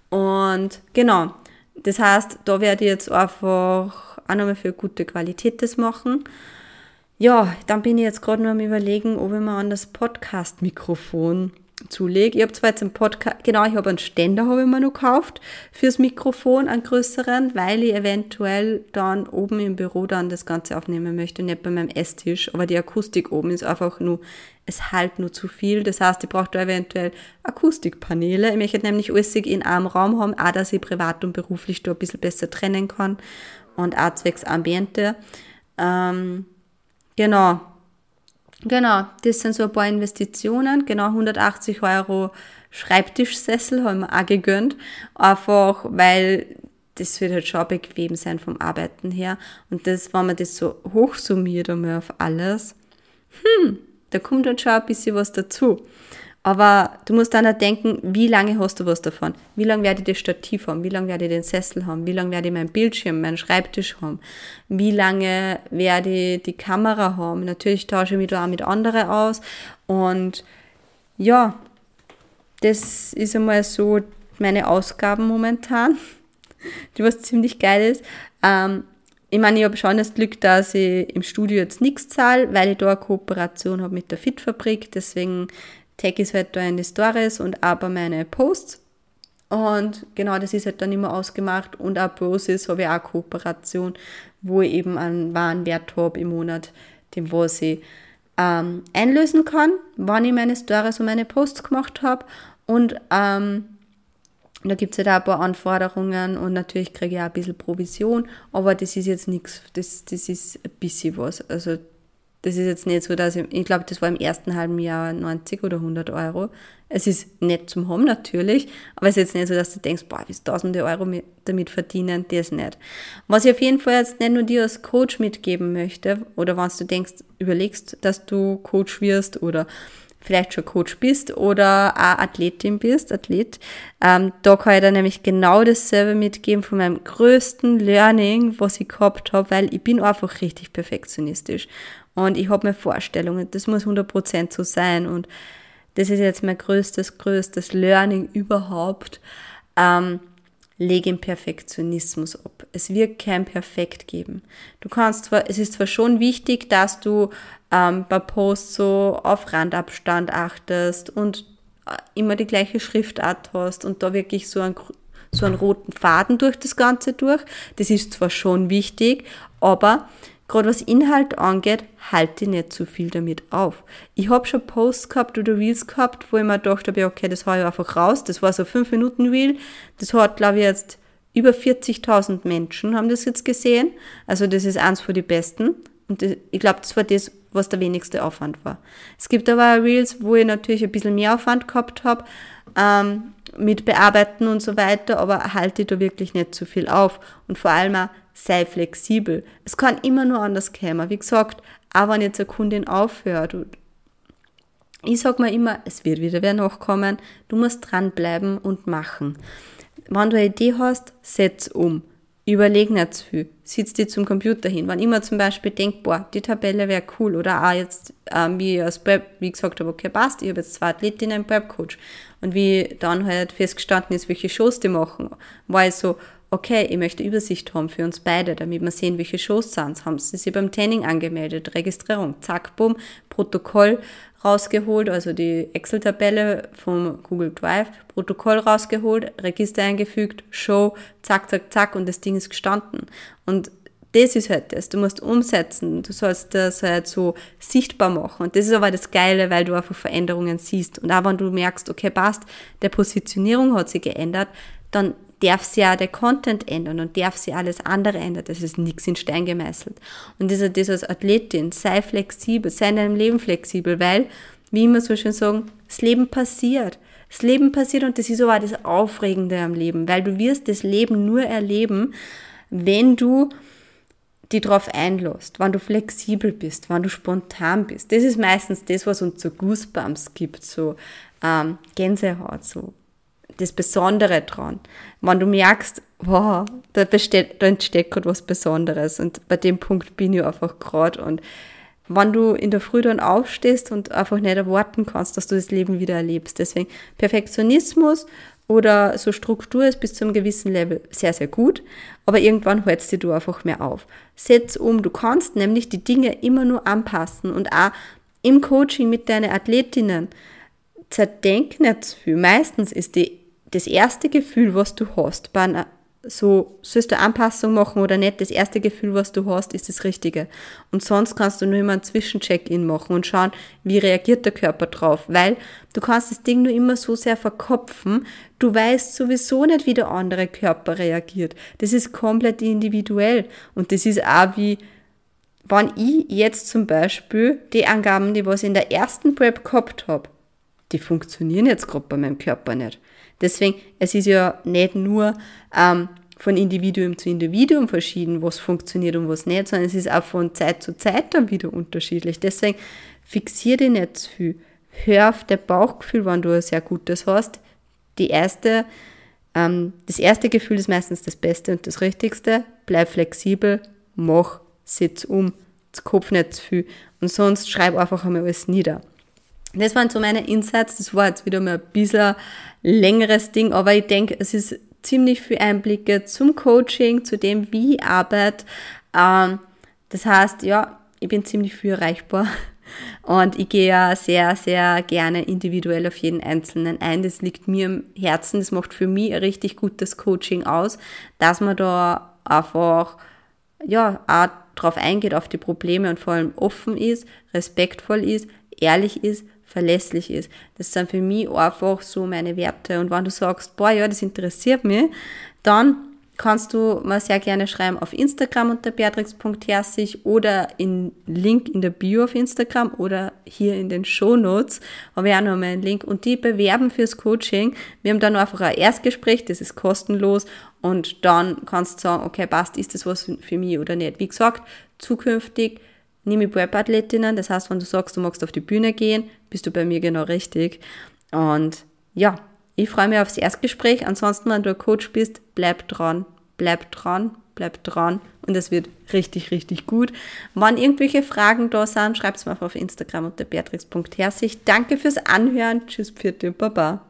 Und genau, das heißt, da werde ich jetzt einfach auch nochmal für gute Qualität das machen. Ja, dann bin ich jetzt gerade nur am Überlegen, ob ich mir an das Podcast-Mikrofon zulege. Ich habe zwar jetzt einen Podcast, genau, ich habe einen Ständer, habe ich mir noch gekauft fürs Mikrofon, einen größeren, weil ich eventuell dann oben im Büro dann das Ganze aufnehmen möchte, nicht bei meinem Esstisch, aber die Akustik oben ist einfach nur, es halt nur zu viel, das heißt, ich brauche da eventuell Akustikpaneele. Ich möchte nämlich alles in einem Raum haben, auch, dass ich privat und beruflich da ein bisschen besser trennen kann und auch zwecks Ambiente. Ähm, Genau, genau, das sind so ein paar Investitionen, genau hundertachtzig Euro Schreibtischsessel haben wir auch gegönnt, einfach weil das wird halt schon bequem sein vom Arbeiten her und das, wenn man das so hochsummiert einmal auf alles, hm, da kommt halt schon ein bisschen was dazu. Aber du musst dann auch denken, wie lange hast du was davon? Wie lange werde ich das Stativ haben? Wie lange werde ich den Sessel haben? Wie lange werde ich meinen Bildschirm, meinen Schreibtisch haben? Wie lange werde ich die Kamera haben? Natürlich tausche ich mich da auch mit anderen aus. Und ja, das ist einmal so meine Ausgaben momentan, die was ziemlich geil ist. Ähm, Ich meine, ich habe schon das Glück, dass ich im Studio jetzt nichts zahle, weil ich da eine Kooperation habe mit der Fit-Fabrik. Deswegen tag ich es halt da in die Stories und auch bei meine Posts. Und genau, das ist halt dann immer ausgemacht. Und auch bei Osis habe ich auch eine Kooperation, wo ich eben einen Warenwert habe im Monat, den was ich ähm, einlösen kann, wann ich meine Stories und meine Posts gemacht habe. Und ähm, da gibt es halt auch ein paar Anforderungen und natürlich kriege ich auch ein bisschen Provision, aber das ist jetzt nichts, das, das ist ein bisschen was. Also das ist jetzt nicht so, dass ich, ich glaube, das war im ersten halben Jahr neunzig oder hundert Euro. Es ist nett zum haben natürlich, aber es ist jetzt nicht so, dass du denkst, boah, willst du tausende Euro mit, damit verdienen, das nicht. Was ich auf jeden Fall jetzt nicht nur dir als Coach mitgeben möchte, oder wenn du denkst, überlegst, dass du Coach wirst oder vielleicht schon Coach bist oder auch Athletin bist, Athlet, ähm, da kann ich dir nämlich genau dasselbe mitgeben von meinem größten Learning, was ich gehabt habe, weil ich bin einfach richtig perfektionistisch und ich habe mir Vorstellungen, das muss hundert Prozent so sein und das ist jetzt mein größtes, größtes Learning überhaupt. Ähm, lege den Perfektionismus ab. Es wird kein Perfekt geben. Du kannst zwar, es ist zwar schon wichtig, dass du ähm, bei Posts so auf Randabstand achtest und immer die gleiche Schriftart hast und da wirklich so einen, so einen roten Faden durch das Ganze durch. Das ist zwar schon wichtig, aber gerade was Inhalt angeht, halte ich nicht zu viel damit auf. Ich habe schon Posts gehabt oder Reels gehabt, wo ich mir gedacht habe, okay, das hau ich einfach raus. Das war so ein fünf Minuten Reel. Das hat, glaube ich, jetzt über vierzigtausend Menschen haben das jetzt gesehen. Also das ist eins von den besten. Und ich glaube, das war das, was der wenigste Aufwand war. Es gibt aber auch Reels, wo ich natürlich ein bisschen mehr Aufwand gehabt habe, ähm, mit Bearbeiten und so weiter, aber halte ich da wirklich nicht zu viel auf. Und vor allem auch, sei flexibel. Es kann immer nur anders kommen. Wie gesagt, auch wenn jetzt eine Kundin aufhört, ich sage mir immer, es wird wieder wer nachkommen, du musst dranbleiben und machen. Wenn du eine Idee hast, setz um. Überleg nicht zu viel. Sitz dich zum Computer hin. Wenn ich mir zum Beispiel denke, boah, die Tabelle wäre cool. Oder auch jetzt, ähm, wie ich als Prep, wie gesagt habe, okay, passt, ich habe jetzt zwei Athletinnen im Prep-Coach. Und wie dann halt festgestanden ist, welche Shows die machen, war ich so, okay, ich möchte Übersicht haben für uns beide, damit wir sehen, welche Shows sind. Haben sie sich beim Training angemeldet, Registrierung, zack, bumm, Protokoll rausgeholt, also die Excel-Tabelle vom Google Drive, Protokoll rausgeholt, Register eingefügt, Show, zack, zack, zack und das Ding ist gestanden. Und das ist halt das, du musst umsetzen, du sollst das halt so sichtbar machen und das ist aber das Geile, weil du einfach Veränderungen siehst und auch wenn du merkst, okay, passt, der Positionierung hat sich geändert, dann darf sich ja der Content ändern und darf sich alles andere ändern. Das ist nichts in Stein gemeißelt. Und das, das als Athletin, sei flexibel, sei in deinem Leben flexibel, weil, wie immer so schön sagen, das Leben passiert. Das Leben passiert und das ist aber das Aufregende am Leben, weil du wirst das Leben nur erleben, wenn du dich darauf einlässt, wenn du flexibel bist, wenn du spontan bist. Das ist meistens das, was uns so Goosebumps gibt, so ähm, Gänsehaut, so das Besondere dran. Wenn du merkst, wow, da, besteht, da entsteht gerade was Besonderes und bei dem Punkt bin ich einfach gerade und wenn du in der Früh dann aufstehst und einfach nicht erwarten kannst, dass du das Leben wieder erlebst. Deswegen Perfektionismus oder so Struktur ist bis zu einem gewissen Level sehr, sehr gut, aber irgendwann hältst du einfach mehr auf. Setz um, du kannst nämlich die Dinge immer nur anpassen und auch im Coaching mit deinen Athletinnen zerdenk nicht zu viel. Meistens ist die, das erste Gefühl, was du hast, bei einer, so sollst du Anpassung machen oder nicht, das erste Gefühl, was du hast, ist das Richtige. Und sonst kannst du nur immer einen Zwischencheck-in machen und schauen, wie reagiert der Körper drauf, weil du kannst das Ding nur immer so sehr verkopfen, du weißt sowieso nicht, wie der andere Körper reagiert. Das ist komplett individuell und das ist auch wie, wenn ich jetzt zum Beispiel die Angaben, die was ich in der ersten Prep gehabt habe, die funktionieren jetzt gerade bei meinem Körper nicht. Deswegen, es ist ja nicht nur ähm, von Individuum zu Individuum verschieden, was funktioniert und was nicht, sondern es ist auch von Zeit zu Zeit dann wieder unterschiedlich. Deswegen fixier dich nicht zu viel. Hör auf dein Bauchgefühl, wenn du ein sehr gutes hast. Die erste, ähm, das erste Gefühl ist meistens das Beste und das Richtigste. Bleib flexibel, mach, setz um, Kopf nicht zu viel und sonst schreib einfach einmal alles nieder. Das waren so meine Insights, das war jetzt wieder mal ein bisschen längeres Ding, aber ich denke, es ist ziemlich viel Einblicke zum Coaching, zu dem, wie ich arbeite. Ähm, das heißt, ja, ich bin ziemlich viel erreichbar und ich gehe ja sehr, sehr gerne individuell auf jeden Einzelnen ein. Das liegt mir am Herzen, das macht für mich ein richtig gutes Coaching aus, dass man da einfach, ja, auch drauf eingeht, auf die Probleme und vor allem offen ist, respektvoll ist, ehrlich ist, verlässlich ist. Das sind für mich einfach so meine Werte. Und wenn du sagst, boah, ja, das interessiert mich, dann kannst du mir sehr gerne schreiben auf Instagram unter beatrix punkt herzig oder in Link in der Bio auf Instagram oder hier in den Shownotes habe ich auch noch mal einen Link und die bewerben fürs Coaching. Wir haben dann einfach ein Erstgespräch, das ist kostenlos und dann kannst du sagen, okay, passt, ist das was für mich oder nicht. Wie gesagt, zukünftig nehme ich Prep-Athletinnen, das heißt, wenn du sagst, du magst auf die Bühne gehen, bist du bei mir genau richtig. Und ja, ich freue mich aufs Erstgespräch. Ansonsten, wenn du ein Coach bist, bleib dran, bleib dran, bleib dran und es wird richtig, richtig gut. Wenn irgendwelche Fragen da sind, schreibt es mir einfach auf Instagram unter beatrix punkt herzig. Danke fürs Anhören. Tschüss, Pfiat, Baba.